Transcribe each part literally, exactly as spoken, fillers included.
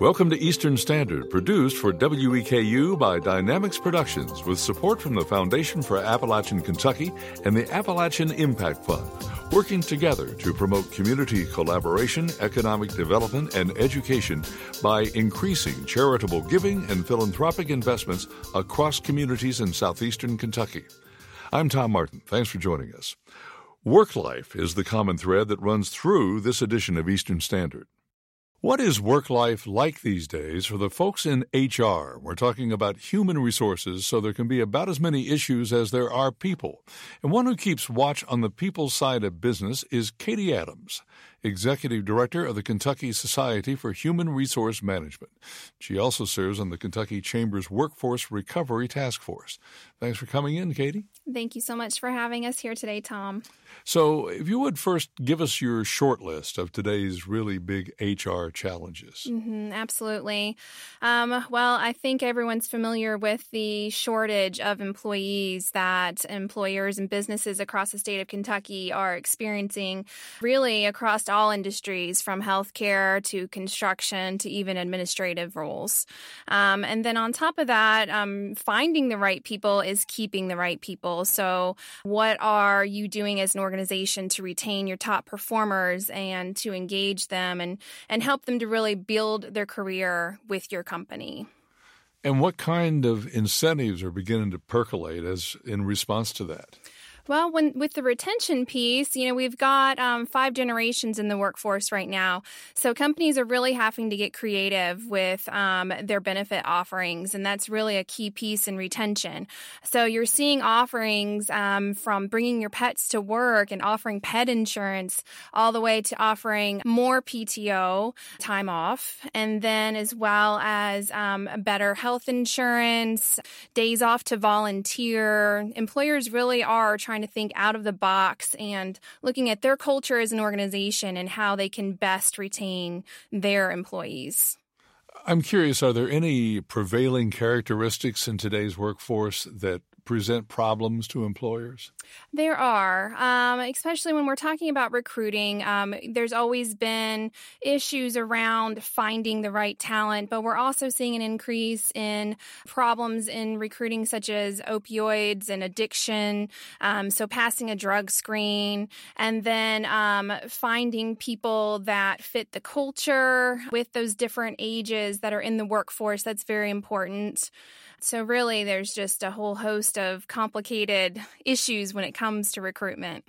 Welcome to Eastern Standard, produced for W E K U by Dynamics Productions, with support from the Foundation for Appalachian Kentucky and the Appalachian Impact Fund, working together to promote community collaboration, economic development, and education by increasing charitable giving and philanthropic investments across communities in southeastern Kentucky. I'm Tom Martin. Thanks for joining us. Work life is the common thread that runs through this edition of Eastern Standard. What is work life like these days for the folks in H R? We're talking about human resources, so there can be about as many issues as there are people. And one who keeps watch on the people side of business is Katie Adams, Executive Director of the Kentucky Society for Human Resource Management. She also serves on the Kentucky Chamber's Workforce Recovery Task Force. Thanks for coming in, Katie. Thank you so much for having us here today, Tom. So if you would first give us your short list of today's really big H R challenges. Mm-hmm, absolutely. Um, well, I think everyone's familiar with the shortage of employees that employers and businesses across the state of Kentucky are experiencing, really across all industries, from healthcare to construction to even administrative roles. Um, and then on top of that, um, finding the right people is keeping the right people. So what are you doing as an organization to retain your top performers and to engage them and, and help them to really build their career with your company? And what kind of incentives are beginning to percolate as in response to that? Well, when with the retention piece, you know, we've got um, five generations in the workforce right now. So companies are really having to get creative with um, their benefit offerings, and that's really a key piece in retention. So you're seeing offerings um, from bringing your pets to work and offering pet insurance all the way to offering more P T O time off, and then as well as um, better health insurance, days off to volunteer. Employers really are trying to think out of the box and looking at their culture as an organization and how they can best retain their employees. I'm curious, are there any prevailing characteristics in today's workforce that present problems to employers? There are, um, especially when we're talking about recruiting. Um, there's always been issues around finding the right talent, but we're also seeing an increase in problems in recruiting, such as opioids and addiction. Um, so passing a drug screen, and then um, finding people that fit the culture with those different ages that are in the workforce. That's very important. So really, there's just a whole host of complicated issues when it comes to recruitment.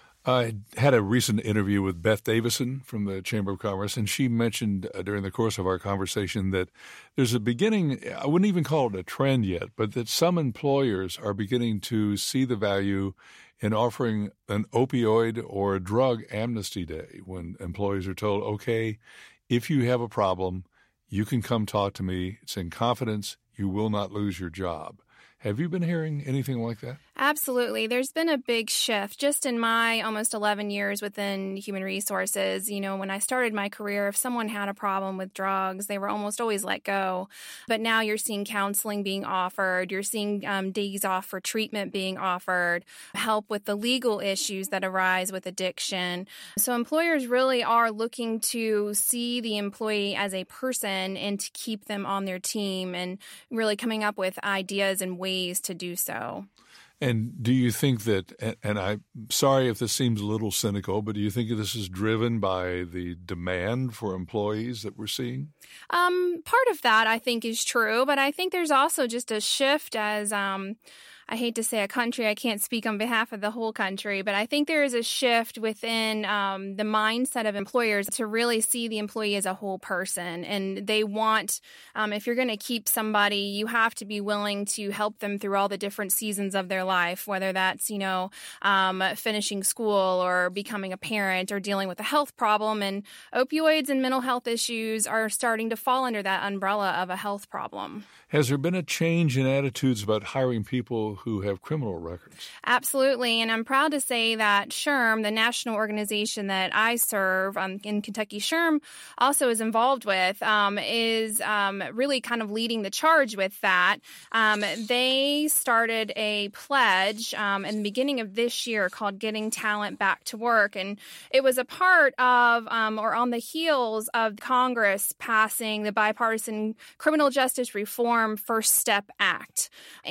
I had a recent interview with Beth Davison from the Chamber of Commerce, and she mentioned uh, during the course of our conversation that there's a beginning, I wouldn't even call it a trend yet, but that some employers are beginning to see the value in offering an opioid or a drug amnesty day when employees are told, okay, if you have a problem, you can come talk to me. It's in confidence. You will not lose your job. Have you been hearing anything like that? Absolutely. There's been a big shift just in my almost eleven years within human resources. You know, when I started my career, if someone had a problem with drugs, they were almost always let go. But now you're seeing counseling being offered. You're seeing um, days off for treatment being offered, help with the legal issues that arise with addiction. So employers really are looking to see the employee as a person and to keep them on their team and really coming up with ideas and ways to do so. And do you think that, and I'm sorry if this seems a little cynical, but do you think this is driven by the demand for employees that we're seeing? Um, part of that, I think, is true, but I think there's also just a shift as um, I hate to say a country, I can't speak on behalf of the whole country, but I think there is a shift within um, the mindset of employers to really see the employee as a whole person. And they want, um, if you're going to keep somebody, you have to be willing to help them through all the different seasons of their life, whether that's, you know, um, finishing school or becoming a parent or dealing with a health problem. And opioids and mental health issues are starting to fall under that umbrella of a health problem. Has there been a change in attitudes about hiring people who have criminal records. Absolutely. And I'm proud to say that SHRM, the national organization that I serve um, in Kentucky, SHRM also is involved with, um, is um, really kind of leading the charge with that. Um, they started a pledge um, in the beginning of this year called Getting Talent Back to Work. And it was a part of um, or on the heels of Congress passing the Bipartisan Criminal Justice Reform First Step Act.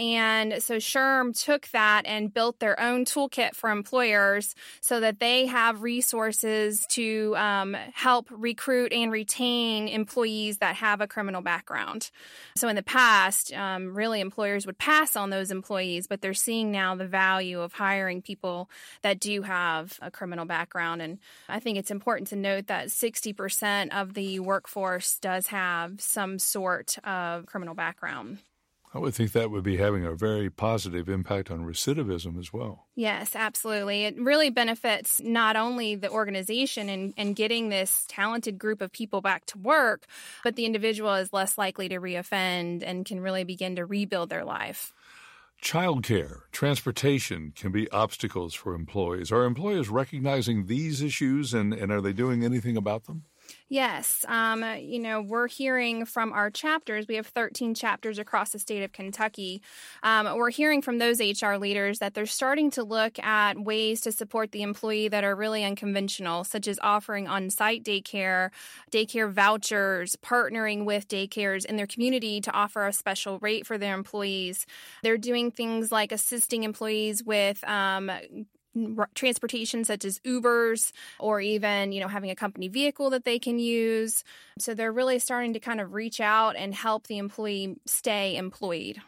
And so SHRM took that and built their own toolkit for employers so that they have resources to um, help recruit and retain employees that have a criminal background. So in the past, um, really employers would pass on those employees, but they're seeing now the value of hiring people that do have a criminal background. And I think it's important to note that sixty percent of the workforce does have some sort of criminal background. I would think that would be having a very positive impact on recidivism as well. Yes, absolutely. It really benefits not only the organization in, in getting this talented group of people back to work, but the individual is less likely to reoffend and can really begin to rebuild their life. Childcare, transportation can be obstacles for employees. Are employers recognizing these issues, and, and are they doing anything about them? Yes. Um, you know, we're hearing from our chapters. We have thirteen chapters across the state of Kentucky. Um, we're hearing from those H R leaders that they're starting to look at ways to support the employee that are really unconventional, such as offering on-site daycare, daycare vouchers, partnering with daycares in their community to offer a special rate for their employees. They're doing things like assisting employees with um, transportation such as Ubers, or even, you know, having a company vehicle that they can use. So they're really starting to kind of reach out and help the employee stay employed.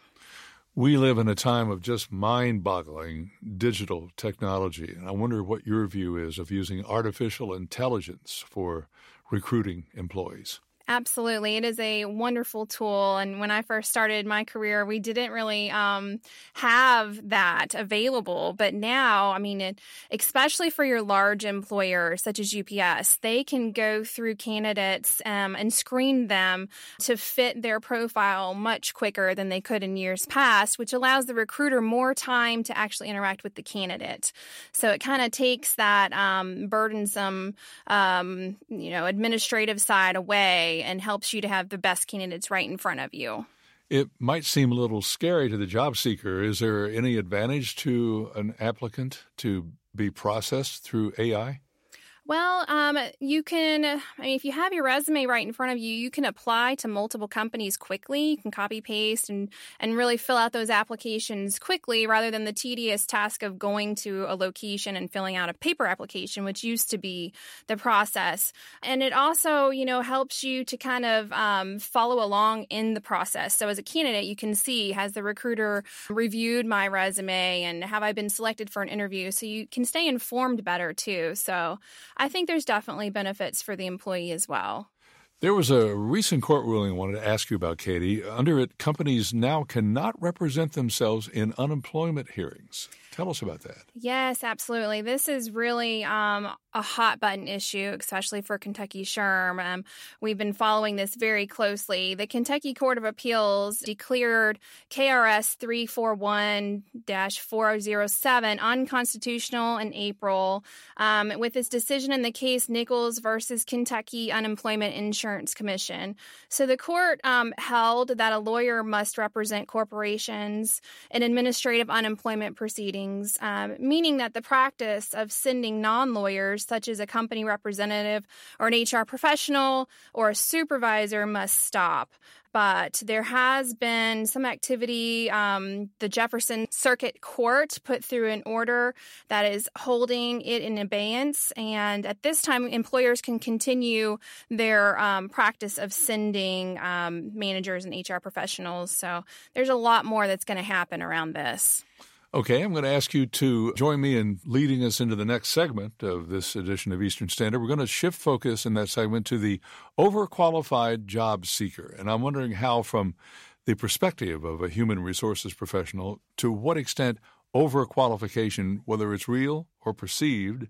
We live in a time of just mind-boggling digital technology, and I wonder what your view is of using artificial intelligence for recruiting employees. Absolutely. It is a wonderful tool. And when I first started my career, we didn't really um, have that available. But now, I mean, it, especially for your large employers such as U P S, they can go through candidates um, and screen them to fit their profile much quicker than they could in years past, which allows the recruiter more time to actually interact with the candidate. So it kind of takes that um, burdensome, um, you know, administrative side away and helps you to have the best candidates right in front of you. It might seem a little scary to the job seeker. Is there any advantage to an applicant to be processed through A I? Well, um, you can, I mean, if you have your resume right in front of you, you can apply to multiple companies quickly. You can copy paste and, and really fill out those applications quickly rather than the tedious task of going to a location and filling out a paper application, which used to be the process. And it also, you know, helps you to kind of um, follow along in the process. So as a candidate, you can see, has the recruiter reviewed my resume and have I been selected for an interview? So you can stay informed better too. So I think there's definitely benefits for the employee as well. There was a recent court ruling I wanted to ask you about, Katie. Under it, companies now cannot represent themselves in unemployment hearings. Tell us about that. Yes, absolutely. This is really um, a hot button issue, especially for Kentucky SHRM. Um, we've been following this very closely. The Kentucky Court of Appeals declared K R S three forty-one dash four oh seven unconstitutional in April um, with its decision in the case Nichols versus Kentucky Unemployment Insurance Commission. So the court um, held that a lawyer must represent corporations in administrative unemployment proceedings. Um, meaning that the practice of sending non-lawyers, such as a company representative or an H R professional or a supervisor, must stop. But there has been some activity. Um, the Jefferson Circuit Court put through an order that is holding it in abeyance. And at this time, employers can continue their um, practice of sending um, managers and H R professionals. So there's a lot more that's going to happen around this. Okay, I'm going to ask you to join me in leading us into the next segment of this edition of Eastern Standard. We're going to shift focus in that segment to the overqualified job seeker. And I'm wondering how, from the perspective of a human resources professional, to what extent overqualification, whether it's real or perceived,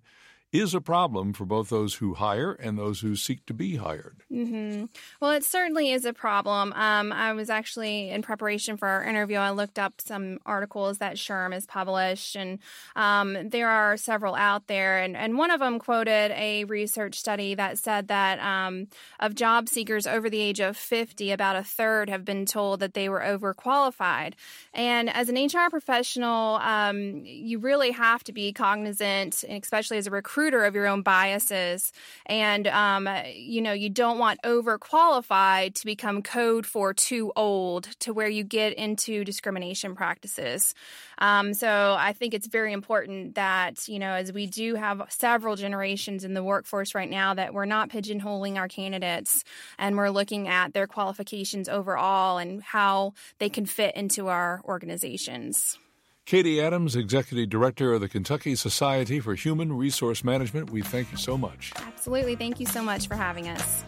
is a problem for both those who hire and those who seek to be hired. Mm-hmm. Well, it certainly is a problem. Um, I was actually, in preparation for our interview, I looked up some articles that SHRM has published, and um, there are several out there. And, and one of them quoted a research study that said that um, of job seekers over the age of fifty, about a third have been told that they were overqualified. And as an H R professional, um, you really have to be cognizant, especially as a recruiter, of your own biases. And, um, you know, you don't want overqualified to become code for too old, to where you get into discrimination practices. Um, so I think it's very important that, you know, as we do have several generations in the workforce right now, that we're not pigeonholing our candidates, and we're looking at their qualifications overall and how they can fit into our organizations. Katie Adams, Executive Director of the Kentucky Society for Human Resource Management, we thank you so much. Absolutely. Thank you so much for having us.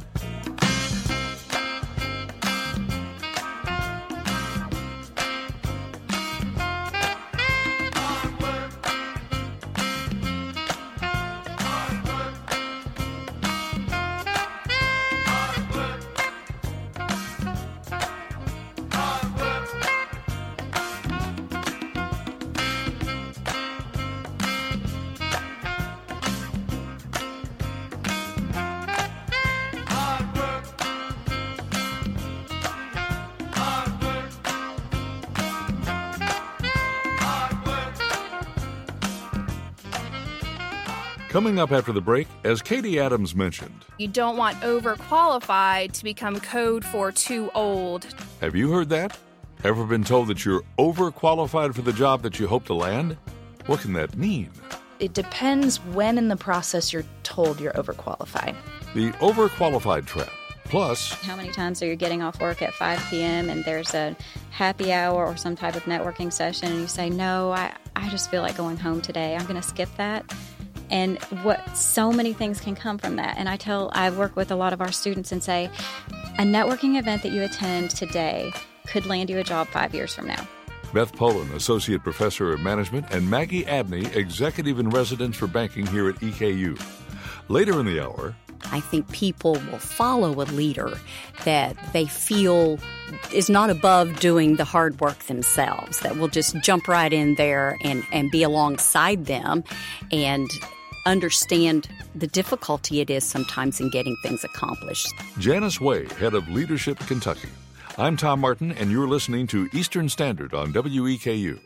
Coming up after the break, as Katie Adams mentioned, you don't want overqualified to become code for too old. Have you heard that? Ever been told that you're overqualified for the job that you hope to land? What can that mean? It depends when in the process you're told you're overqualified. The overqualified trap. Plus, how many times are you getting off work at five p.m. and there's a happy hour or some type of networking session and you say, no, I, I just feel like going home today. I'm going to skip that. And what so many things can come from that. And I tell, I work with a lot of our students and say, a networking event that you attend today could land you a job five years from now. Beth Poland, Associate Professor of Management, and Maggie Abney, Executive in Residence for Banking here at E K U. Later in the hour, I think people will follow a leader that they feel is not above doing the hard work themselves, that will just jump right in there and, and be alongside them and understand the difficulty it is sometimes in getting things accomplished. Janice Way, Head of Leadership Kentucky. I'm Tom Martin, and you're listening to Eastern Standard on W E K U.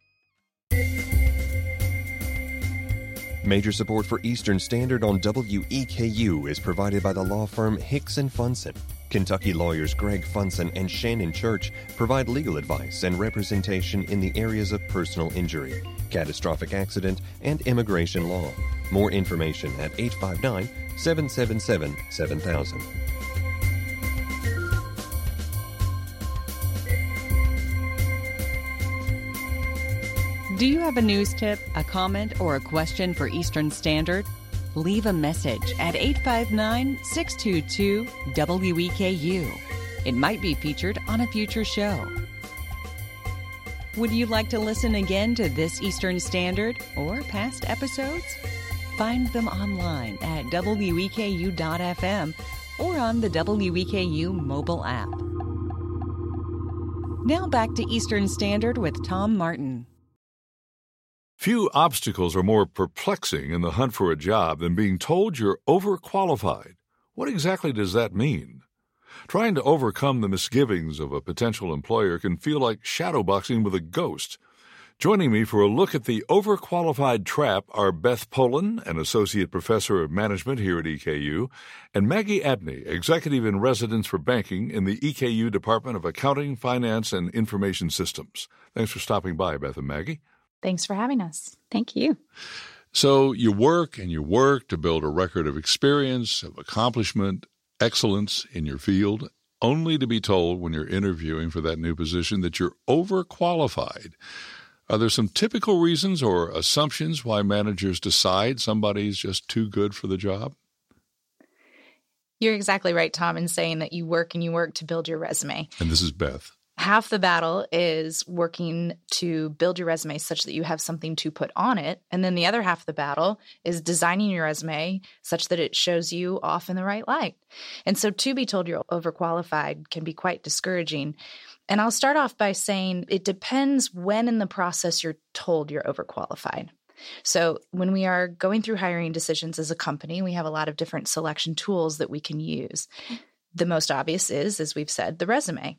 Major support for Eastern Standard on W E K U is provided by the law firm Hicks and Funson. Kentucky lawyers Greg Funson and Shannon Church provide legal advice and representation in the areas of personal injury, catastrophic accident, and immigration law. More information at eight five nine, seven seven seven, seven thousand. Do you have a news tip, a comment, or a question for Eastern Standard? Leave a message at eight five nine, six two two, W E K U. It might be featured on a future show. Would you like to listen again to this Eastern Standard or past episodes? Find them online at W E K U dot F M or on the W E K U mobile app. Now back to Eastern Standard with Tom Martin. Few obstacles are more perplexing in the hunt for a job than being told you're overqualified. What exactly does that mean? Trying to overcome the misgivings of a potential employer can feel like shadowboxing with a ghost. Joining me for a look at the overqualified trap are Beth Poland, an Associate Professor of Management here at E K U, and Maggie Abney, Executive in Residence for Banking in the E K U Department of Accounting, Finance, and Information Systems. Thanks for stopping by, Beth and Maggie. Thanks for having us. Thank you. So you work and you work to build a record of experience, of accomplishment, excellence in your field, only to be told when you're interviewing for that new position that you're overqualified. Are there some typical reasons or assumptions why managers decide somebody's just too good for the job? You're exactly right, Tom, in saying that you work and you work to build your resume. And this is Beth. Half the battle is working to build your resume such that you have something to put on it. And then the other half of the battle is designing your resume such that it shows you off in the right light. And so to be told you're overqualified can be quite discouraging. And I'll start off by saying it depends when in the process you're told you're overqualified. So when we are going through hiring decisions as a company, we have a lot of different selection tools that we can use. The most obvious is, as we've said, the resume.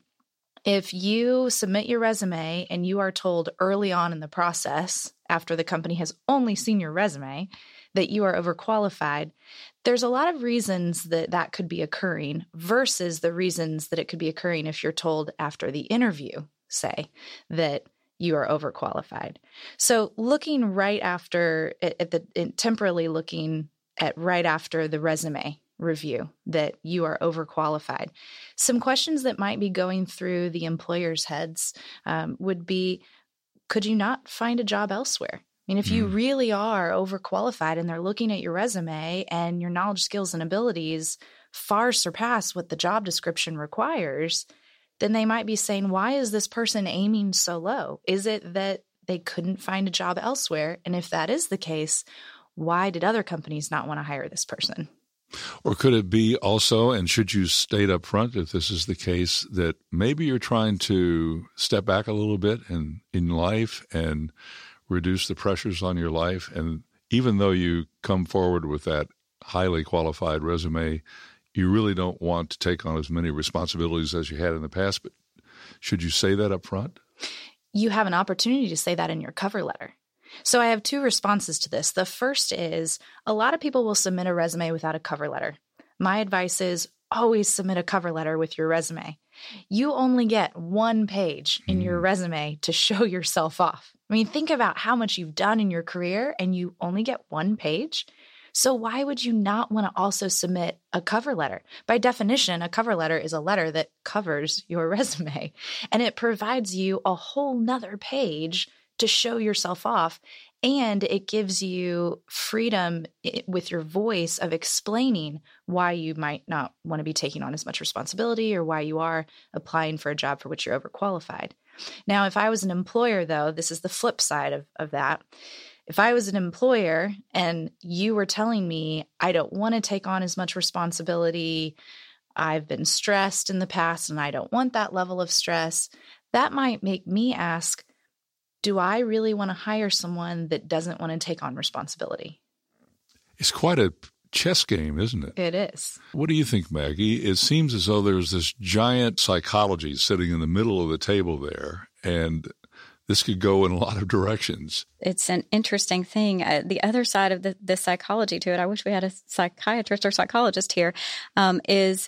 If you submit your resume and you are told early on in the process, after the company has only seen your resume, that you are overqualified, there's a lot of reasons that that could be occurring versus the reasons that it could be occurring if you're told after the interview, say, that you are overqualified. So looking right after, at the temporally looking at right after the resume review that you are overqualified. Some questions that might be going through the employer's heads um, would be, could you not find a job elsewhere? I mean, if you really are overqualified and they're looking at your resume and your knowledge, skills, and abilities far surpass what the job description requires, then they might be saying, why is this person aiming so low? Is it that they couldn't find a job elsewhere? And if that is the case, why did other companies not want to hire this person? Or could it be also, and should you state up front if this is the case, that maybe you're trying to step back a little bit in, in life and reduce the pressures on your life? And even though you come forward with that highly qualified resume, you really don't want to take on as many responsibilities as you had in the past. But should you say that up front? You have an opportunity to say that in your cover letter. So I have two responses to this. The first is a lot of people will submit a resume without a cover letter. My advice is always submit a cover letter with your resume. You only get one page in your resume to show yourself off. I mean, think about how much you've done in your career and you only get one page. So why would you not want to also submit a cover letter? By definition, a cover letter is a letter that covers your resume, and it provides you a whole nother page to show yourself off, and it gives you freedom with your voice of explaining why you might not want to be taking on as much responsibility or why you are applying for a job for which you're overqualified. Now, if I was an employer, though, this is the flip side of, of that. If I was an employer and you were telling me, I don't want to take on as much responsibility, I've been stressed in the past and I don't want that level of stress, that might make me ask, do I really want to hire someone that doesn't want to take on responsibility? It's quite a chess game, isn't it? It is. What do you think, Maggie? It seems as though there's this giant psychology sitting in the middle of the table there, and this could go in a lot of directions. It's an interesting thing. Uh, the other side of the, the psychology to it, I wish we had a psychiatrist or psychologist here, um, is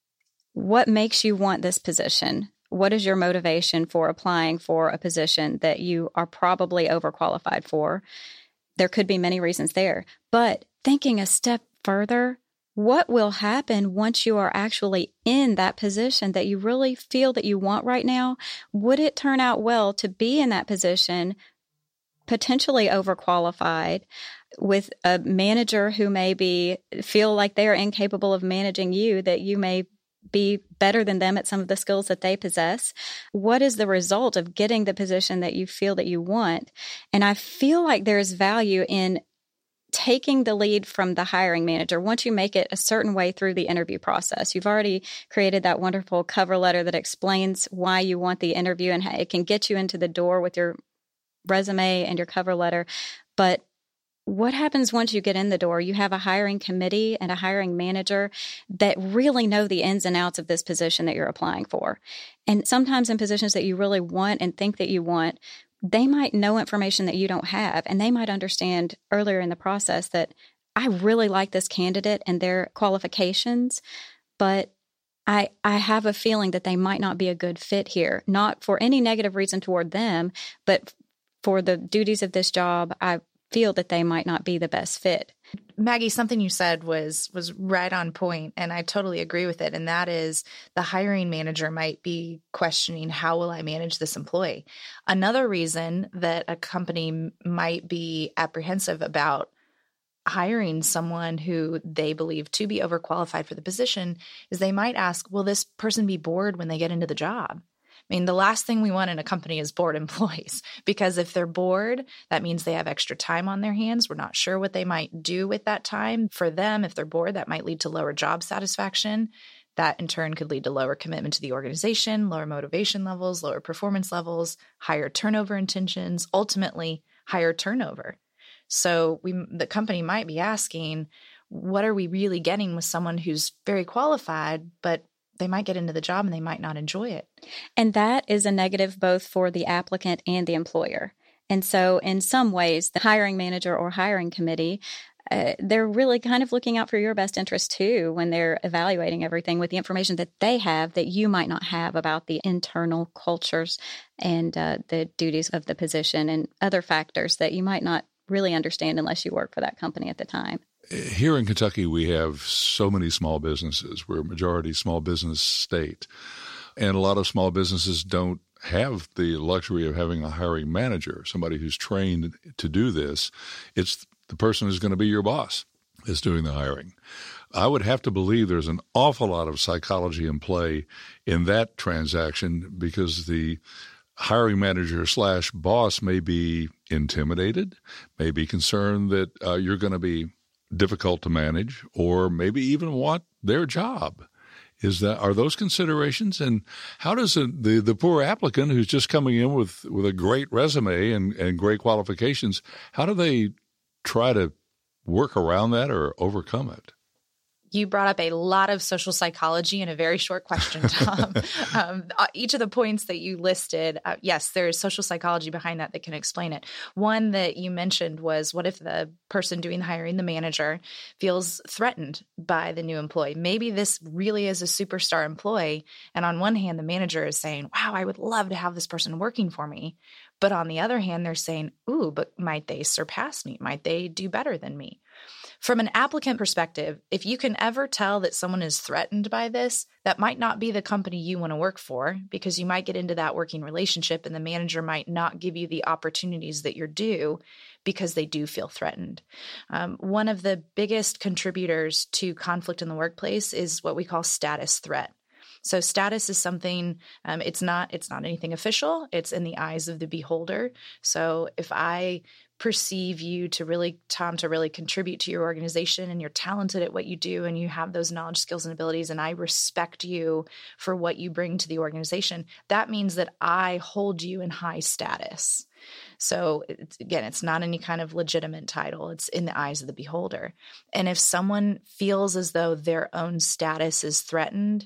what makes you want this position? What is your motivation for applying for a position that you are probably overqualified for? There could be many reasons there. But thinking a step further, what will happen once you are actually in that position that you really feel that you want right now? Would it turn out well to be in that position, potentially overqualified, with a manager who maybe feel like they are incapable of managing you, that you may be better than them at some of the skills that they possess? What is the result of getting the position that you feel that you want? And I feel like there's value in taking the lead from the hiring manager. Once you make it a certain way through the interview process, you've already created that wonderful cover letter that explains why you want the interview, and it can get you into the door with your resume and your cover letter. But what happens once you get in the door? You have a hiring committee and a hiring manager that really know the ins and outs of this position that you're applying for. And sometimes in positions that you really want and think that you want, they might know information that you don't have, and they might understand earlier in the process that I really like this candidate and their qualifications, but I I have a feeling that they might not be a good fit here, not for any negative reason toward them, but for the duties of this job, I feel that they might not be the best fit. Maggie, something you said was was right on point, and I totally agree with it. And that is the hiring manager might be questioning, how will I manage this employee? Another reason that a company might be apprehensive about hiring someone who they believe to be overqualified for the position is they might ask, will this person be bored when they get into the job? I mean, the last thing we want in a company is bored employees, because if they're bored, that means they have extra time on their hands. We're not sure what they might do with that time. For them, if they're bored, that might lead to lower job satisfaction. That in turn could lead to lower commitment to the organization, lower motivation levels, lower performance levels, higher turnover intentions, ultimately higher turnover. So we, the company might be asking, what are we really getting with someone who's very qualified, but they might get into the job and they might not enjoy it? And that is a negative both for the applicant and the employer. And so in some ways, the hiring manager or hiring committee, uh, they're really kind of looking out for your best interest too when they're evaluating everything with the information that they have that you might not have about the internal cultures and uh, the duties of the position and other factors that you might not really understand unless you work for that company at the time. Here in Kentucky, we have so many small businesses. We're a majority small business state. And a lot of small businesses don't have the luxury of having a hiring manager, somebody who's trained to do this. It's the person who's going to be your boss is doing the hiring. I would have to believe there's an awful lot of psychology in play in that transaction, because the hiring manager slash boss may be intimidated, may be concerned that uh, you're going to be difficult to manage, or maybe even want their job. Is that, are those considerations? And how does a, the, the poor applicant who's just coming in with, with a great resume and, and great qualifications, how do they try to work around that or overcome it? You brought up a lot of social psychology in a very short question, Tom. um, each of the points that you listed, uh, yes, there is social psychology behind that that can explain it. One that you mentioned was, what if the person doing the hiring, the manager, feels threatened by the new employee? Maybe this really is a superstar employee, and on one hand, the manager is saying, wow, I would love to have this person working for me. But on the other hand, they're saying, ooh, but might they surpass me? Might they do better than me? From an applicant perspective, if you can ever tell that someone is threatened by this, that might not be the company you want to work for, because you might get into that working relationship and the manager might not give you the opportunities that you're due because they do feel threatened. Um, one of the biggest contributors to conflict in the workplace is what we call status threat. So status is something, um, it's not it's not anything official. It's in the eyes of the beholder. So if I perceive you to really, Tom, to really contribute to your organization, and you're talented at what you do, and you have those knowledge, skills, and abilities, and I respect you for what you bring to the organization, that means that I hold you in high status. So it's, again, it's not any kind of legitimate title. It's in the eyes of the beholder. And if someone feels as though their own status is threatened,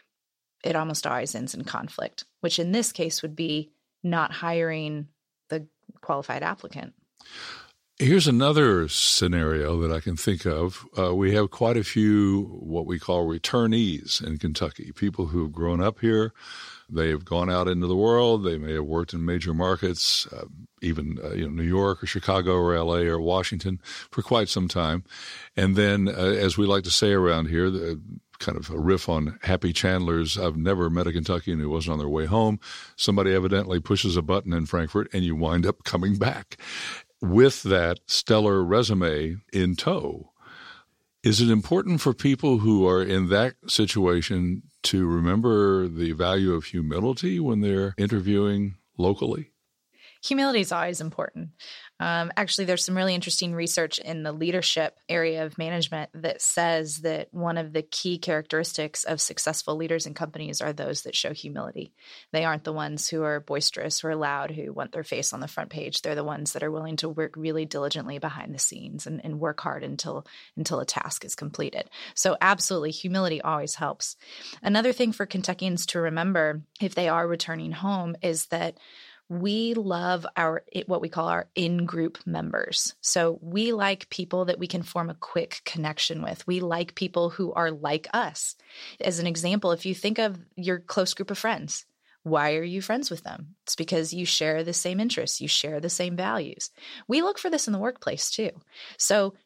it almost always ends in conflict, which in this case would be not hiring the qualified applicant. Here's another scenario that I can think of. Uh, we have quite a few what we call returnees in Kentucky, people who have grown up here. They have gone out into the world. They may have worked in major markets, uh, even uh, you know, New York or Chicago or L A or Washington for quite some time. And then, uh, as we like to say around here, the kind of a riff on Happy Chandler's, I've never met a Kentuckian who wasn't on their way home. Somebody evidently pushes a button in Frankfort and you wind up coming back with that stellar resume in tow. Is it important for people who are in that situation to remember the value of humility when they're interviewing locally? Humility is always important. Um, actually, there's some really interesting research in the leadership area of management that says that one of the key characteristics of successful leaders in companies are those that show humility. They aren't the ones who are boisterous or loud, who want their face on the front page. They're the ones that are willing to work really diligently behind the scenes and, and work hard until, until a task is completed. So absolutely, humility always helps. Another thing for Kentuckians to remember if they are returning home is that we love our what we call our in-group members. So we like people that we can form a quick connection with. We like people who are like us. As an example, if you think of your close group of friends, why are you friends with them? It's because you share the same interests. You share the same values. We look for this in the workplace too. So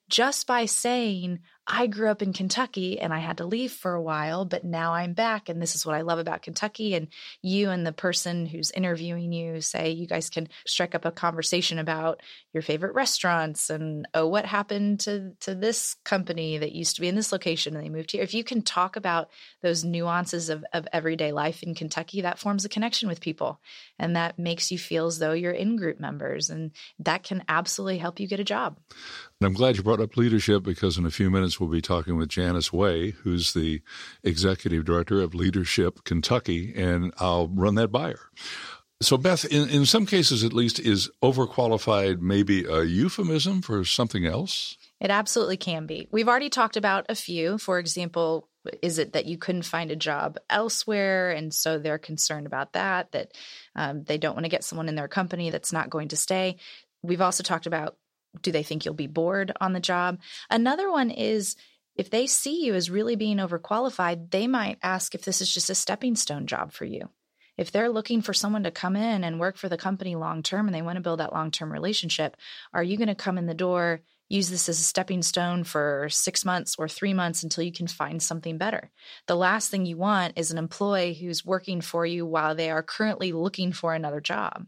just by saying, I grew up in Kentucky and I had to leave for a while, but now I'm back and this is what I love about Kentucky. And you and the person who's interviewing you say you guys can strike up a conversation about your favorite restaurants and, oh, what happened to, to this company that used to be in this location and they moved here. If you can talk about those nuances of, of everyday life in Kentucky, that forms a connection with people. And that makes you feel as though you're in-group members. And that can absolutely help you get a job. And I'm glad you brought up leadership, because in a few minutes we'll be talking with Janice Way, who's the Executive Director of Leadership Kentucky, and I'll run that by her. So, Beth, in, in some cases at least, is overqualified maybe a euphemism for something else? It absolutely can be. We've already talked about a few. For example, is it that you couldn't find a job elsewhere, and so they're concerned about that, that um, they don't want to get someone in their company that's not going to stay? We've also talked about, do they think you'll be bored on the job? Another one is, if they see you as really being overqualified, they might ask if this is just a stepping stone job for you. If they're looking for someone to come in and work for the company long-term and they want to build that long-term relationship, are you going to come in the door, use this as a stepping stone for six months or three months until you can find something better? The last thing you want is an employee who's working for you while they are currently looking for another job.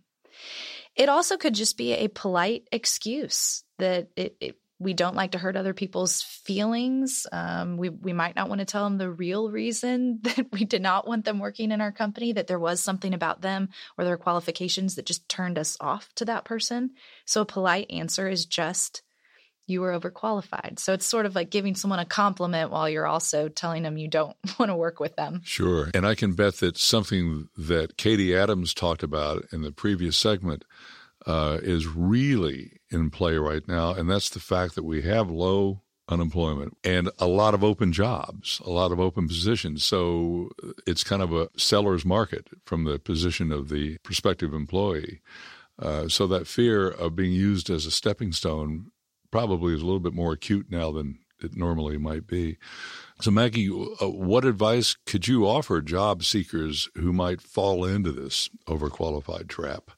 It also could just be a polite excuse that it, it, we don't like to hurt other people's feelings. Um, we, we might not want to tell them the real reason that we did not want them working in our company, that there was something about them or their qualifications that just turned us off to that person. So a polite answer is just, you were overqualified. So it's sort of like giving someone a compliment while you're also telling them you don't want to work with them. Sure. And I can bet that something that Katie Adams talked about in the previous segment uh, is really in play right now, and that's the fact that we have low unemployment and a lot of open jobs, a lot of open positions. So it's kind of a seller's market from the position of the prospective employee. Uh, so that fear of being used as a stepping stone probably is a little bit more acute now than it normally might be. So, Maggie, uh, what advice could you offer job seekers who might fall into this overqualified trap?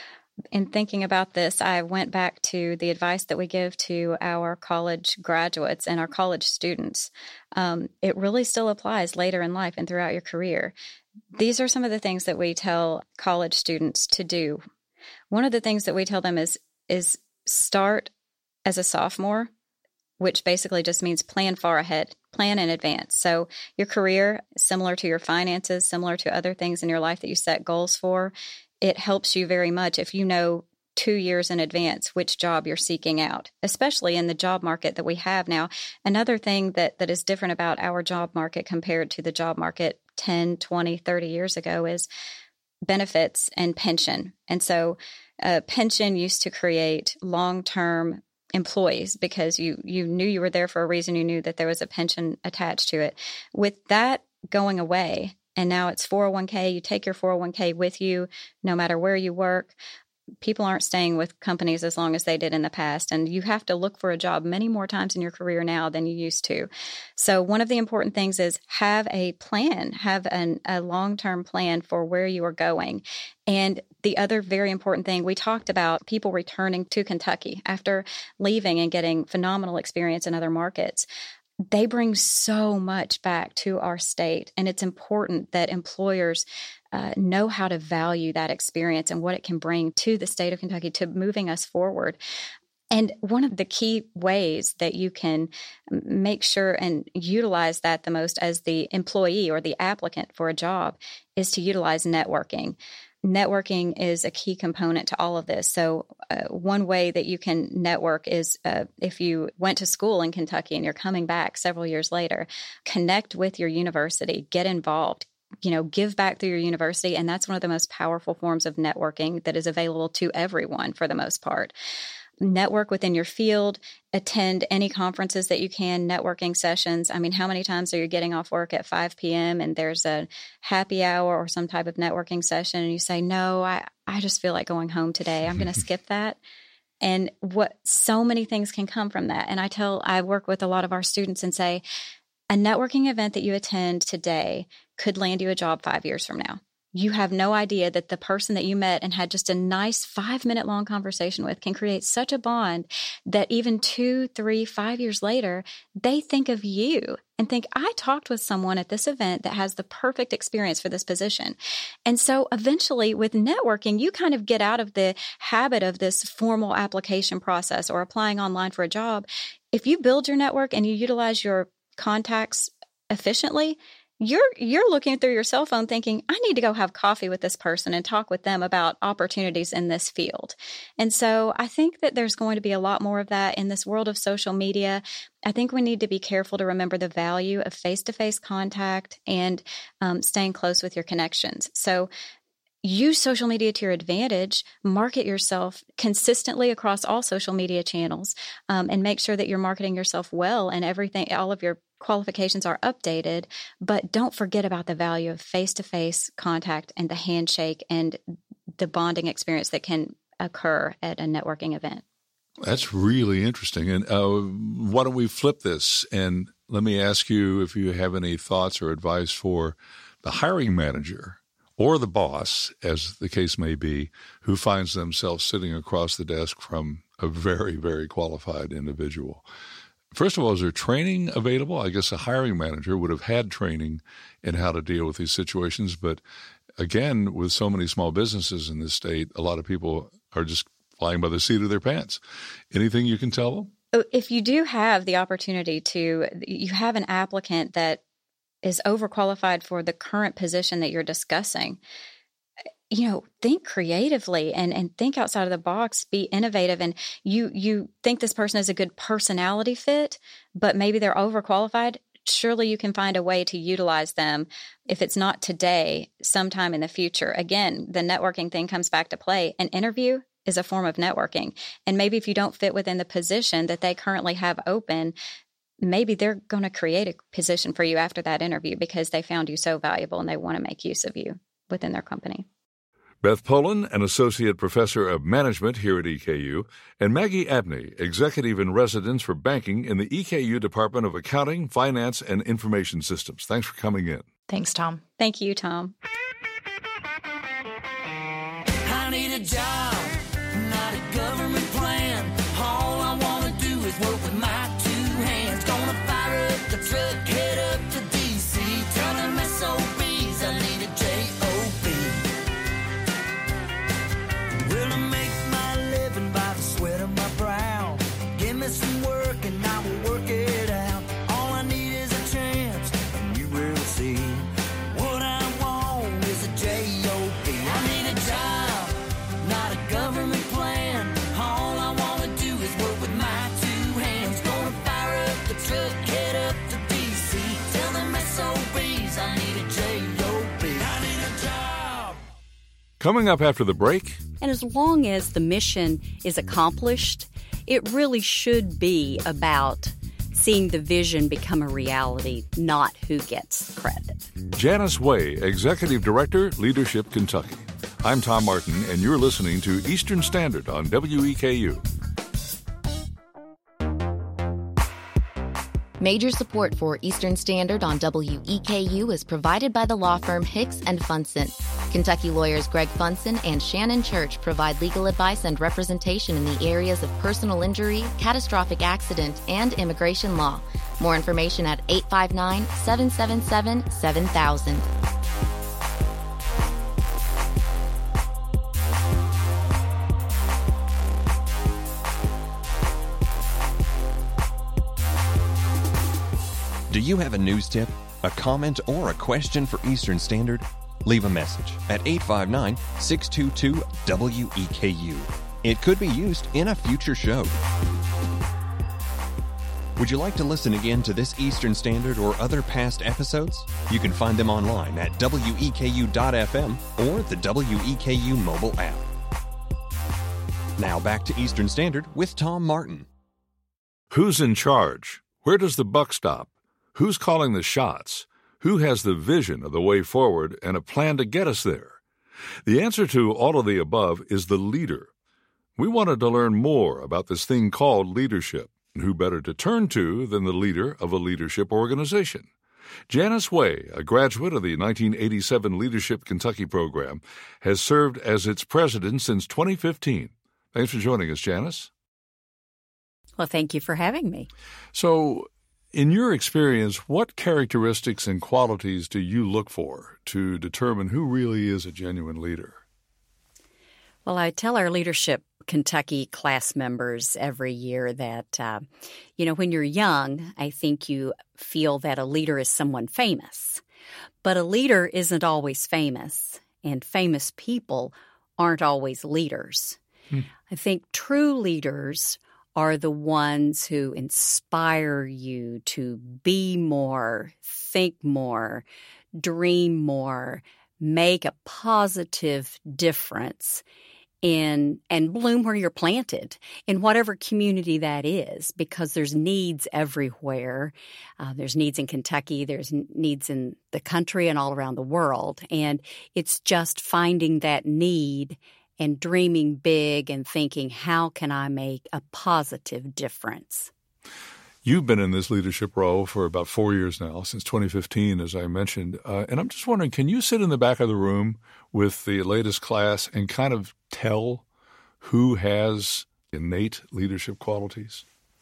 In thinking about this, I went back to the advice that we give to our college graduates and our college students. Um, it really still applies later in life and throughout your career. These are some of the things that we tell college students to do. One of the things that we tell them is, is start as a sophomore, which basically just means plan far ahead, plan in advance. So your career, similar to your finances, similar to other things in your life that you set goals for, it helps you very much if you know two years in advance which job you're seeking out, especially in the job market that we have now. Another thing that, that is different about our job market compared to the job market ten, twenty, thirty years ago is benefits and pension. And so uh, pension used to create long-term employees because you you knew you were there for a reason. You knew that there was a pension attached to it. With that going away, and now it's four oh one k, you take your four oh one k with you no matter where you work. People aren't staying with companies as long as they did in the past, and you have to look for a job many more times in your career now than you used to. So one of the important things is have a plan, have an, a long-term plan for where you are going. And the other very important thing, we talked about people returning to Kentucky after leaving and getting phenomenal experience in other markets. They bring so much back to our state, and it's important that employers uh, know how to value that experience and what it can bring to the state of Kentucky, to moving us forward. And one of the key ways that you can make sure and utilize that the most as the employee or the applicant for a job is to utilize networking. Networking is a key component to all of this. So uh, one way that you can network is uh, if you went to school in Kentucky and you're coming back several years later, connect with your university, get involved, you know, give back through your university. And that's one of the most powerful forms of networking that is available to everyone for the most part. Network within your field, attend any conferences that you can, networking sessions. I mean, how many times are you getting off work at five p.m. and there's a happy hour or some type of networking session and you say, no, I, I just feel like going home today. I'm going to skip that. And what so many things can come from that. And I tell, I work with a lot of our students and say, a networking event that you attend today could land you a job five years from now. you have no idea that the person that you met and had just a nice five minute long conversation with can create such a bond that even two, three, five years later, they think of you and think, I talked with someone at this event that has the perfect experience for this position. And so eventually with networking, you kind of get out of the habit of this formal application process or applying online for a job. If you build your network and you utilize your contacts efficiently, You're you're looking through your cell phone thinking, I need to go have coffee with this person and talk with them about opportunities in this field. And so I think that there's going to be a lot more of that in this world of social media. I think we need to be careful to remember the value of face-to-face contact and um, staying close with your connections. So use social media to your advantage, market yourself consistently across all social media channels, um, and make sure that you're marketing yourself well and everything, all of your qualifications are updated, but don't forget about the value of face-to-face contact and the handshake and the bonding experience that can occur at a networking event. That's really interesting. And uh, why don't we flip this? And let me ask you if you have any thoughts or advice for the hiring manager or the boss, as the case may be, who finds themselves sitting across the desk from a very, very qualified individual. First of all, is there training available? I guess a hiring manager would have had training in how to deal with these situations. But again, with so many small businesses in this state, a lot of people are just flying by the seat of their pants. Anything you can tell them? If you do have the opportunity to, you have an applicant that is overqualified for the current position that you're discussing, you know, think creatively and, and think outside of the box, be innovative. And you, you think this person is a good personality fit, but maybe they're overqualified. Surely you can find a way to utilize them. If it's not today, sometime in the future. Again, the networking thing comes back to play. An interview is a form of networking. And maybe if you don't fit within the position that they currently have open, maybe they're going to create a position for you after that interview because they found you so valuable and they want to make use of you within their company. Beth Poland, an associate professor of management here at E K U, and Maggie Abney, executive in residence for banking in the E K U Department of Accounting, Finance, and Information Systems. Thanks for coming in. Thanks, Tom. Thank you, Tom. I need a job, not a government plan. All I want to do is work with my two hands. Gonna fire up the truck, head up to D C. Tell them S O Bs I need a J O B. Will I make my living by the sweat of my brow? Give me some work and I will work it out. All I need is a chance and you will see. What I want is a J O B. I need a job, not a government plan. All I want to do is work with my two hands. Gonna fire up the truck, head up to D C. Tell them S O Bs I need a J O B. I need a job. Coming up after the break. And as long as the mission is accomplished, it really should be about seeing the vision become a reality, not who gets credit. Janice Way, Executive Director, Leadership Kentucky. I'm Tom Martin, and you're listening to Eastern Standard on W E K U. Major support for Eastern Standard on W E K U is provided by the law firm Hicks and Funson. Kentucky lawyers Greg Funson and Shannon Church provide legal advice and representation in the areas of personal injury, catastrophic accident, and immigration law. More information at eight five nine, seven seven seven, seven thousand. Do you have a news tip, a comment, or a question for Eastern Standard? Leave a message at eight five nine, six two two, W E K U. It could be used in a future show. Would you like to listen again to this Eastern Standard or other past episodes? You can find them online at W E K U dot F M or the W E K U mobile app. Now back to Eastern Standard with Tom Martin. Who's in charge? Where does the buck stop? Who's calling the shots? Who has the vision of the way forward and a plan to get us there? The answer to all of the above is the leader. We wanted to learn more about this thing called leadership, and who better to turn to than the leader of a leadership organization? Janice Way, a graduate of the nineteen eighty-seven Leadership Kentucky program, has served as its president since twenty fifteen. Thanks for joining us, Janice. Well, thank you for having me. So, in your experience, what characteristics and qualities do you look for to determine who really is a genuine leader? Well, I tell our Leadership Kentucky class members every year that, uh, you know, when you're young, I think you feel that a leader is someone famous. But a leader isn't always famous, and famous people aren't always leaders. Hmm. I think true leaders are the ones who inspire you to be more, think more, dream more, make a positive difference in and bloom where you're planted in whatever community that is, because there's needs everywhere. Uh, there's needs in Kentucky, there's needs in the country and all around the world. And it's just finding that need and dreaming big and thinking, how can I make a positive difference? You've been in this leadership role for about four years now, since twenty fifteen, as I mentioned. Uh, and I'm just wondering, can you sit in the back of the room with the latest class and kind of tell who has innate leadership qualities?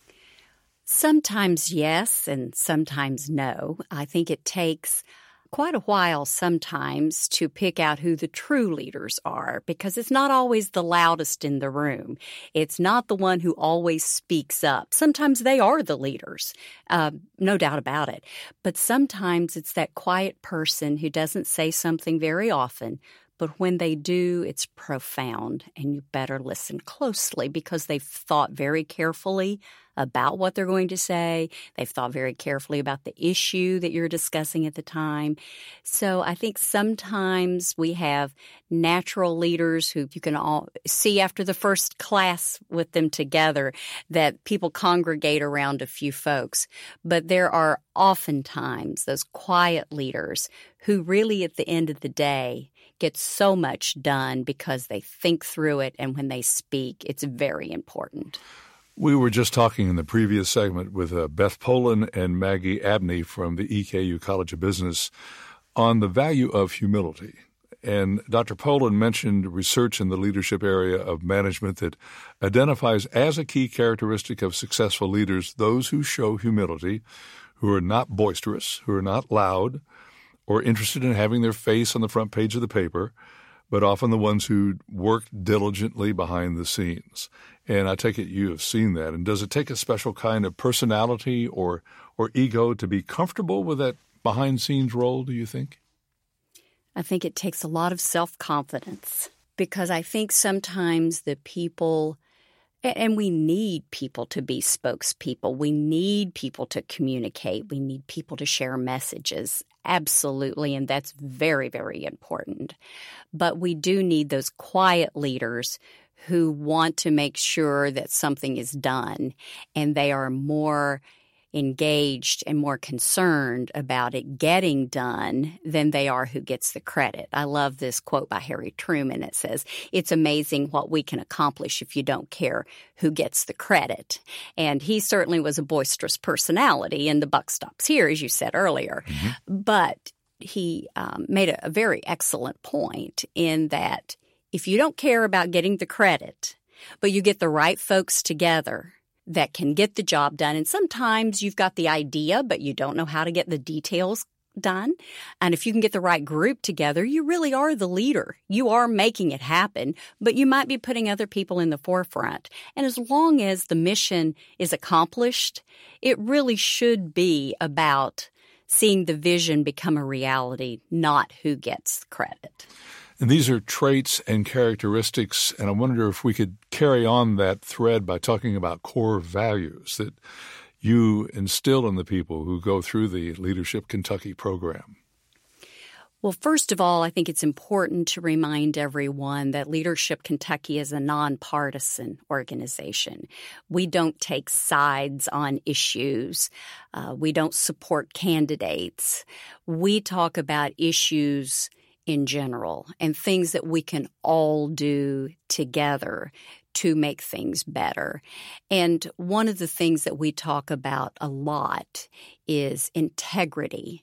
Sometimes yes, and sometimes no. I think it takes quite a while sometimes to pick out who the true leaders are, because it's not always the loudest in the room. It's not the one who always speaks up. Sometimes they are the leaders, uh, no doubt about it. But sometimes it's that quiet person who doesn't say something very often, but when they do, it's profound, and you better listen closely because they've thought very carefully about what they're going to say. They've thought very carefully about the issue that you're discussing at the time. So I think sometimes we have natural leaders who you can all see after the first class with them together that people congregate around a few folks. But there are oftentimes those quiet leaders who really at the end of the day get so much done because they think through it, and when they speak, it's very important. We were just talking in the previous segment with uh, Beth Poland and Maggie Abney from the E K U College of Business on the value of humility. And Doctor Poland mentioned research in the leadership area of management that identifies as a key characteristic of successful leaders those who show humility, who are not boisterous, who are not loud, or interested in having their face on the front page of the paper, but often the ones who work diligently behind the scenes. And I take it you have seen that. And does it take a special kind of personality or or ego to be comfortable with that behind-scenes role, do you think? I think it takes a lot of self-confidence, because I think sometimes the people, and we need people to be spokespeople. We need people to communicate. We need people to share messages. Absolutely, and that's very, very important. But we do need those quiet leaders who want to make sure that something is done, and they are more engaged and more concerned about it getting done than they are who gets the credit. I love this quote by Harry Truman. It says, "It's amazing what we can accomplish if you don't care who gets the credit." And he certainly was a boisterous personality, and the buck stops here, as you said earlier. Mm-hmm. But he um, made a, a very excellent point in that if you don't care about getting the credit, but you get the right folks together that can get the job done. And sometimes you've got the idea, but you don't know how to get the details done. And if you can get the right group together, you really are the leader. You are making it happen, but you might be putting other people in the forefront. And as long as the mission is accomplished, it really should be about seeing the vision become a reality, not who gets credit. And these are traits and characteristics, and I wonder if we could carry on that thread by talking about core values that you instill in the people who go through the Leadership Kentucky program. Well, first of all, I think it's important to remind everyone that Leadership Kentucky is a nonpartisan organization. We don't take sides on issues. Uh, we don't support candidates. We talk about issues in general and things that we can all do together to make things better. And one of the things that we talk about a lot is integrity.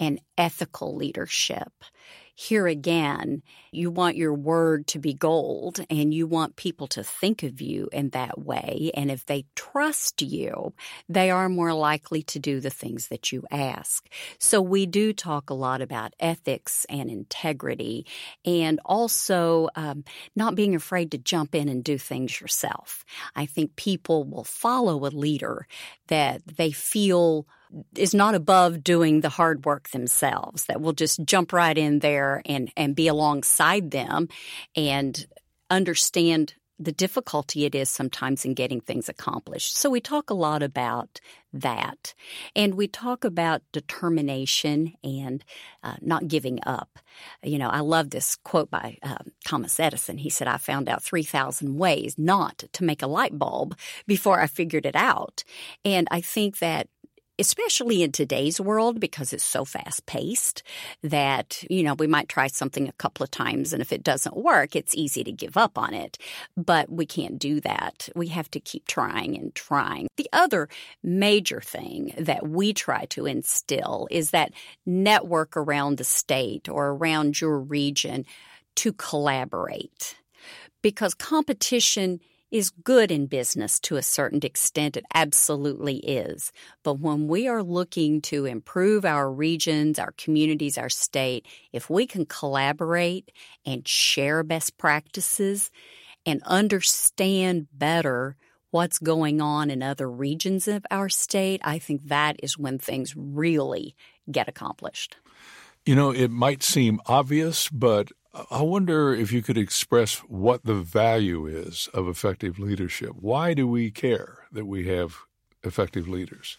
and ethical leadership. Here again, you want your word to be gold, and you want people to think of you in that way. And if they trust you, they are more likely to do the things that you ask. So we do talk a lot about ethics and integrity, and also um, not being afraid to jump in and do things yourself. I think people will follow a leader that they feel is not above doing the hard work themselves, that will just jump right in there and, and be alongside them and understand the difficulty it is sometimes in getting things accomplished. So we talk a lot about that. And we talk about determination and uh, not giving up. You know, I love this quote by uh, Thomas Edison. He said, I found out three thousand ways not to make a light bulb before I figured it out. And I think that especially in today's world, because it's so fast-paced that, you know, we might try something a couple of times, and if it doesn't work, it's easy to give up on it. But we can't do that. We have to keep trying and trying. The other major thing that we try to instill is that network around the state or around your region to collaborate, because competition is good in business to a certain extent. It absolutely is. But when we are looking to improve our regions, our communities, our state, if we can collaborate and share best practices and understand better what's going on in other regions of our state, I think that is when things really get accomplished. You know, it might seem obvious, but I wonder if you could express what the value is of effective leadership. Why do we care that we have effective leaders?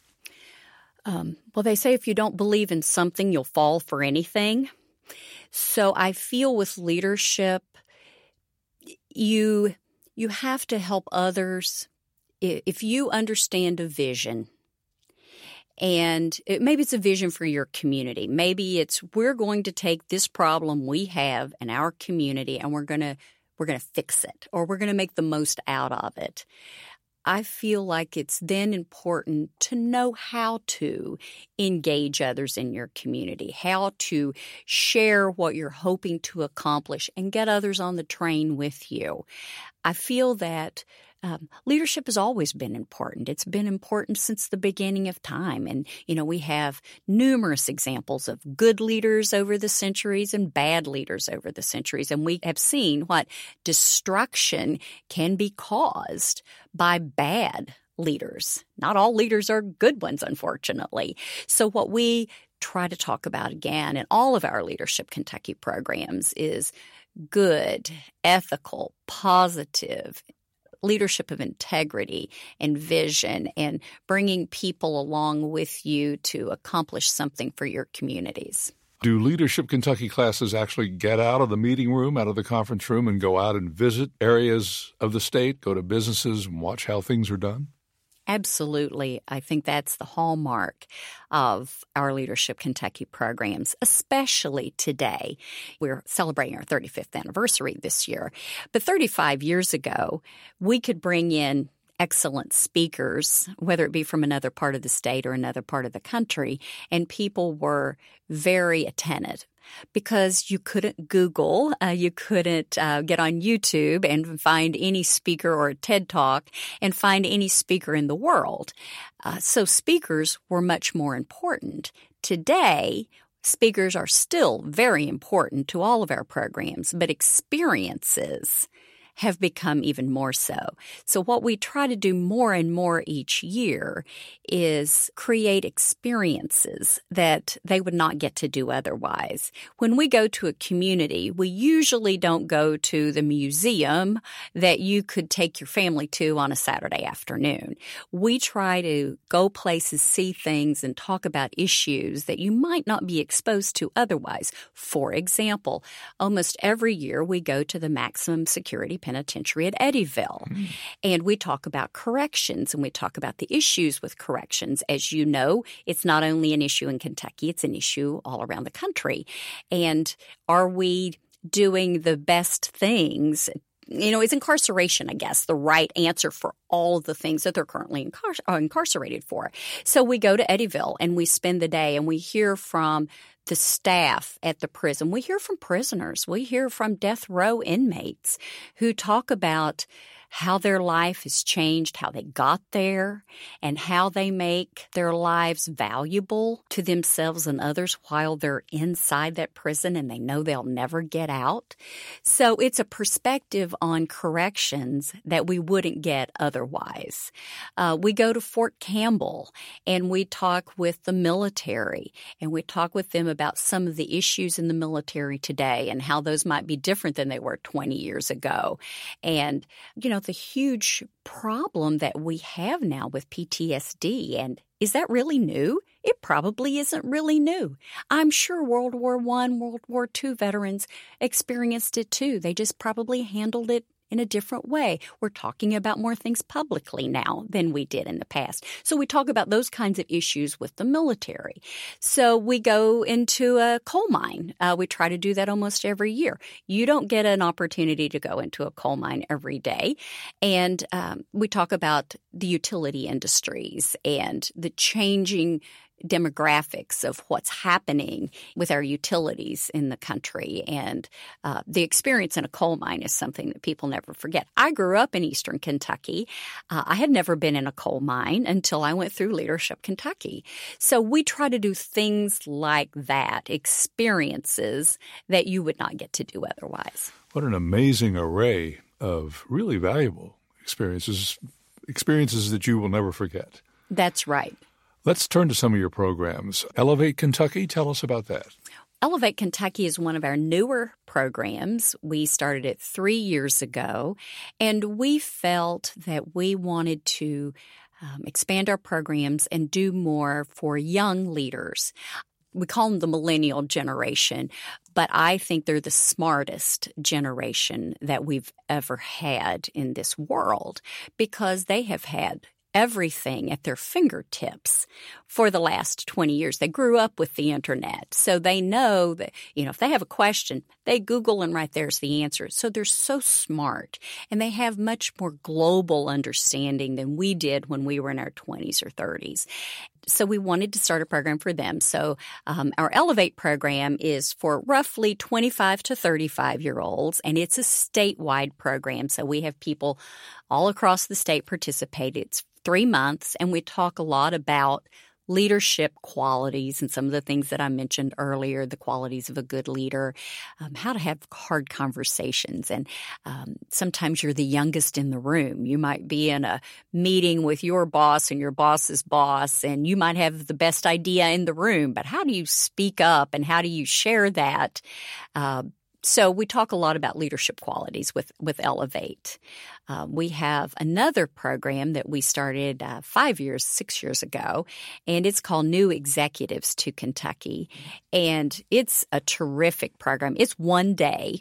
Um, well, they say if you don't believe in something, you'll fall for anything. So I feel with leadership, you you have to help others. If you understand a vision, and it, maybe it's a vision for your community. Maybe it's we're going to take this problem we have in our community and we're going to we're going to fix it, or we're going to make the most out of it. I feel like it's then important to know how to engage others in your community, how to share what you're hoping to accomplish and get others on the train with you. I feel that Um, leadership has always been important. It's been important since the beginning of time. And, you know, we have numerous examples of good leaders over the centuries and bad leaders over the centuries. And we have seen what destruction can be caused by bad leaders. Not all leaders are good ones, unfortunately. So what we try to talk about again in all of our Leadership Kentucky programs is good, ethical, positive leadership of integrity and vision, and bringing people along with you to accomplish something for your communities. Do Leadership Kentucky classes actually get out of the meeting room, out of the conference room, and go out and visit areas of the state, go to businesses and watch how things are done? Absolutely. I think that's the hallmark of our Leadership Kentucky programs, especially today. We're celebrating our thirty-fifth anniversary this year. But thirty-five years ago, we could bring in excellent speakers, whether it be from another part of the state or another part of the country, and people were very attentive. Because you couldn't Google, uh, you couldn't uh, get on YouTube and find any speaker or a TED Talk and find any speaker in the world. Uh, so speakers were much more important. Today, speakers are still very important to all of our programs, but experiences have become even more so. So what we try to do more and more each year is create experiences that they would not get to do otherwise. When we go to a community, we usually don't go to the museum that you could take your family to on a Saturday afternoon. We try to go places, see things, and talk about issues that you might not be exposed to otherwise. For example, almost every year we go to the maximum security penitentiary at Eddyville. Mm. And we talk about corrections, and we talk about the issues with corrections. As you know, it's not only an issue in Kentucky, it's an issue all around the country. And are we doing the best things you know, is incarceration, I guess, the right answer for all of the things that they're currently incar- are incarcerated for. So we go to Eddyville and we spend the day and we hear from the staff at the prison. We hear from prisoners. We hear from death row inmates who talk about how their life has changed, how they got there, and how they make their lives valuable to themselves and others while they're inside that prison and they know they'll never get out. So it's a perspective on corrections that we wouldn't get otherwise. Uh, we go to Fort Campbell and we talk with the military and we talk with them about some of the issues in the military today and how those might be different than they were twenty years ago. And, you know, the huge problem that we have now with P T S D. And is that really new? It probably isn't really new. I'm sure World War One, World War Two veterans experienced it too. They just probably handled it in a different way. We're talking about more things publicly now than we did in the past. So we talk about those kinds of issues with the military. So we go into a coal mine. Uh, we try to do that almost every year. You don't get an opportunity to go into a coal mine every day. And um, we talk about the utility industries and the changing demographics of what's happening with our utilities in the country. And uh, the experience in a coal mine is something that people never forget. I grew up in Eastern Kentucky. Uh, I had never been in a coal mine until I went through Leadership Kentucky. So we try to do things like that, experiences that you would not get to do otherwise. What an amazing array of really valuable experiences, experiences that you will never forget. That's right. Let's turn to some of your programs. Elevate Kentucky, tell us about that. Elevate Kentucky is one of our newer programs. We started it three years ago, and we felt that we wanted to um, expand our programs and do more for young leaders. We call them the millennial generation, but I think they're the smartest generation that we've ever had in this world because they have had everything at their fingertips for the last twenty years. They grew up with the internet, so they know that, you know, if they have a question, they Google and right there's the answer. So they're so smart, and they have much more global understanding than we did when we were in our twenties or thirties. So we wanted to start a program for them. So um, our Elevate program is for roughly twenty-five to thirty-five-year-olds, and it's a statewide program. So we have people all across the state participate. It's three months, and we talk a lot about leadership qualities and some of the things that I mentioned earlier, the qualities of a good leader, um, how to have hard conversations. And um, sometimes you're the youngest in the room. You might be in a meeting with your boss and your boss's boss, and you might have the best idea in the room, but how do you speak up and how do you share that? Uh, So we talk a lot about leadership qualities with, with Elevate. Uh, we have another program that we started uh, five years, six years ago, and it's called New Executives to Kentucky. And it's a terrific program. It's one day,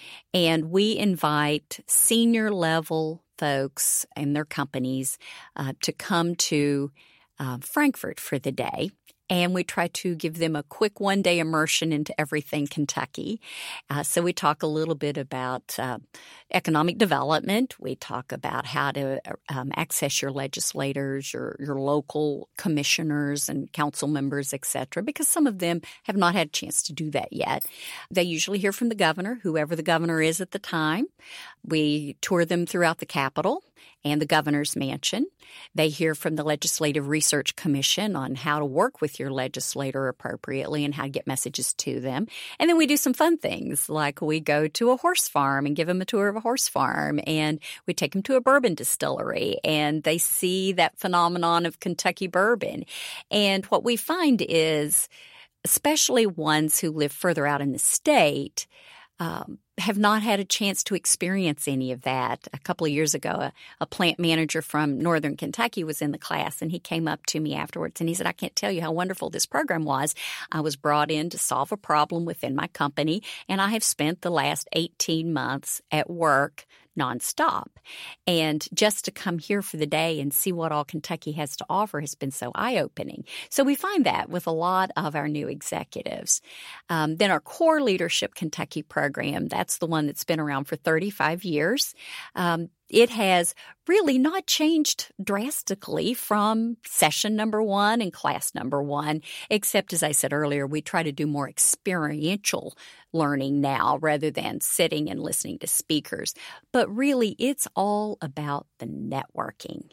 and we invite senior-level folks and their companies uh, to come to uh, Frankfort for the day. And we try to give them a quick one-day immersion into everything Kentucky. Uh, so we talk a little bit about uh, economic development. We talk about how to um, access your legislators, your, your local commissioners and council members, et cetera, because some of them have not had a chance to do that yet. They usually hear from the governor, whoever the governor is at the time. We tour them throughout the Capitol and the governor's mansion. They hear from the Legislative Research Commission on how to work with your legislator appropriately and how to get messages to them. And then we do some fun things, like we go to a horse farm and give them a tour of a horse farm, and we take them to a bourbon distillery, and they see that phenomenon of Kentucky bourbon. And what we find is, especially ones who live further out in the state, um, have not had a chance to experience any of that. A couple of years ago, a, a plant manager from Northern Kentucky was in the class, and he came up to me afterwards, and he said, I can't tell you how wonderful this program was. I was brought in to solve a problem within my company, and I have spent the last eighteen months at work nonstop. And just to come here for the day and see what all Kentucky has to offer has been so eye-opening. So we find that with a lot of our new executives. Um, then our Core Leadership Kentucky program, that's the one that's been around for thirty-five years. Um, It has really not changed drastically from session number one and class number one, except, as I said earlier, we try to do more experiential learning now rather than sitting and listening to speakers. But really, it's all about the networking.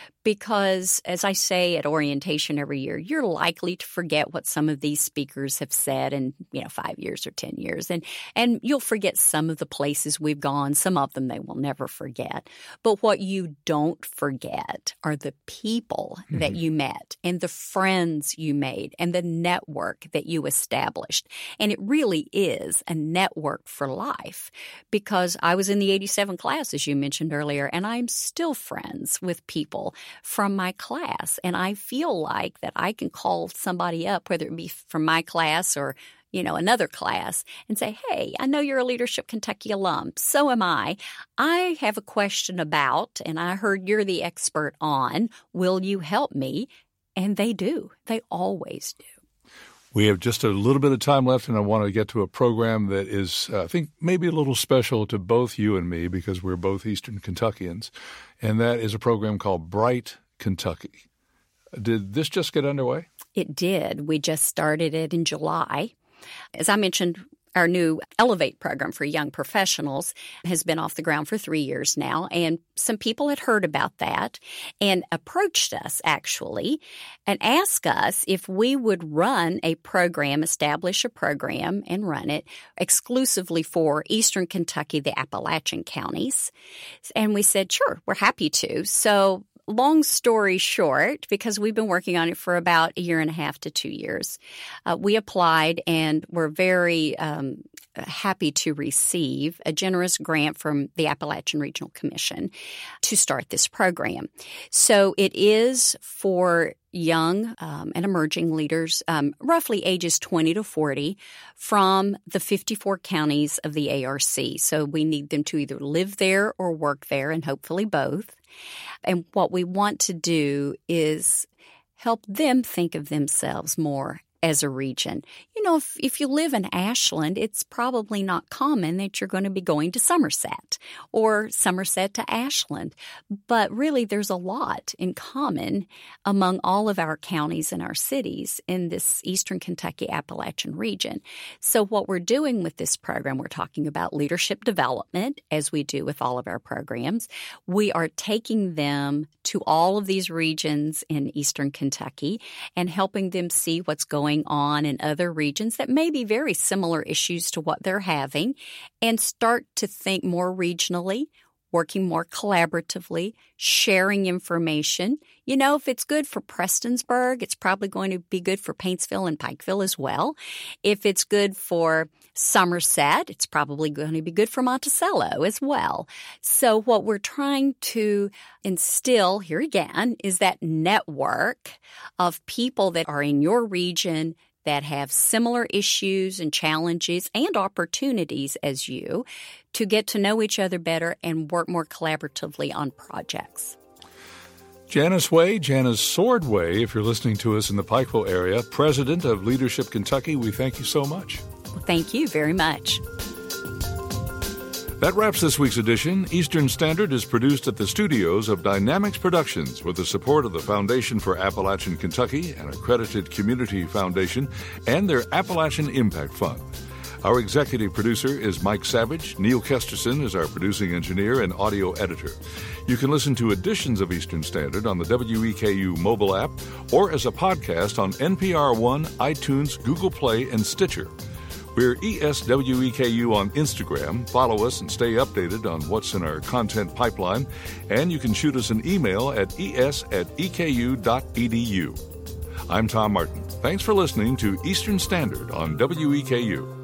Because, as I say at orientation every year, you're likely to forget what some of these speakers have said in, you know, five years or ten years. And, and you'll forget some of the places we've gone. Some of them they will never forget. But what you don't forget are the people mm-hmm. that you met and the friends you made and the network that you established. And it really is a network for life, because I was in the eighty-seven class, as you mentioned earlier, and I'm still friends with people from my class. And I feel like that I can call somebody up, whether it be from my class or, you know, another class, and say, hey, I know you're a Leadership Kentucky alum. So am I. I have a question about, and I heard you're the expert on, will you help me? And they do. They always do. We have just a little bit of time left, and I want to get to a program that is, uh, I think, maybe a little special to both you and me because we're both Eastern Kentuckians, and that is a program called Bright Kentucky. Did this just get underway? It did. We just started it in July. As I mentioned, our new Elevate program for young professionals has been off the ground for three years now, and some people had heard about that and approached us, actually, and asked us if we would run a program, establish a program, and run it exclusively for Eastern Kentucky, the Appalachian counties. And we said, sure, we're happy to. So long story short, because we've been working on it for about a year and a half to two years, uh, we applied and were very um, happy to receive a generous grant from the Appalachian Regional Commission to start this program. So it is for young um, and emerging leaders, um, roughly ages twenty to forty, from the fifty-four counties of the A R C. So we need them to either live there or work there, and hopefully both. And what we want to do is help them think of themselves more as a region. You know, if, if you live in Ashland, it's probably not common that you're going to be going to Somerset or Somerset to Ashland. But really, there's a lot in common among all of our counties and our cities in this Eastern Kentucky Appalachian region. So what we're doing with this program, we're talking about leadership development, as we do with all of our programs. We are taking them to all of these regions in Eastern Kentucky and helping them see what's going on in other regions that may be very similar issues to what they're having, and start to think more regionally, working more collaboratively, sharing information. You know, if it's good for Prestonsburg, it's probably going to be good for Paintsville and Pikeville as well. If it's good for Somerset, it's probably going to be good for Monticello as well. So what we're trying to instill here again is that network of people that are in your region that have similar issues and challenges and opportunities as you, to get to know each other better and work more collaboratively on projects. Janice Way, Janice Swordway, if you're listening to us in the Pikeville area, President of Leadership Kentucky, we thank you so much. Well, thank you very much. That wraps this week's edition. Eastern Standard is produced at the studios of Dynamics Productions with the support of the Foundation for Appalachian Kentucky, an accredited community foundation, and their Appalachian Impact Fund. Our executive producer is Mike Savage. Neil Kesterson is our producing engineer and audio editor. You can listen to editions of Eastern Standard on the W E K U mobile app or as a podcast on N P R One, iTunes, Google Play, and Stitcher. We're E S W E K U on Instagram. Follow us and stay updated on what's in our content pipeline. And you can shoot us an email at es at eku dot edu. I'm Tom Martin. Thanks for listening to Eastern Standard on W E K U.